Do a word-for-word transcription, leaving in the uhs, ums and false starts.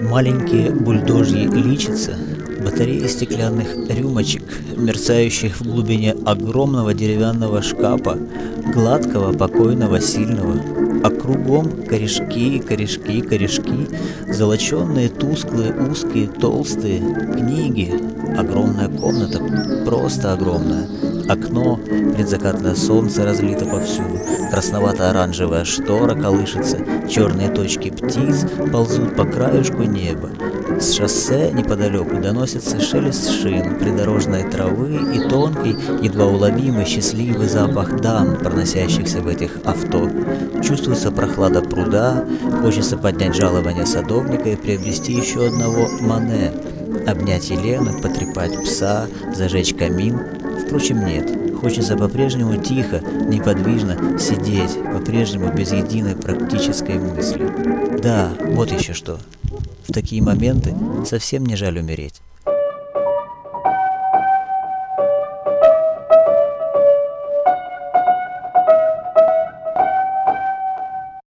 Маленькие бульдожьи личица, батареи стеклянных рюмочек, мерцающих в глубине огромного деревянного шкафа, гладкого, покойного, сильного, а кругом корешки, корешки, корешки, золоченые, тусклые, узкие, толстые, книги, огромная комната, просто огромная, окно, предзакатное солнце разлито повсюду, красновато-оранжевая штора колышется, черные точки птиц ползут по краюшку неба. С шоссе неподалеку доносится шелест шин, придорожной травы и тонкий, едва уловимый, счастливый запах дам, проносящихся в этих авто. Чувствуется прохлада пруда, хочется поднять жалование садовника и приобрести еще одного Мане, обнять Елену, потрепать пса, зажечь камин. Впрочем, нет. Хочется по-прежнему тихо, неподвижно сидеть, по-прежнему без единой практической мысли. Да, вот еще что. В такие моменты совсем не жаль умереть.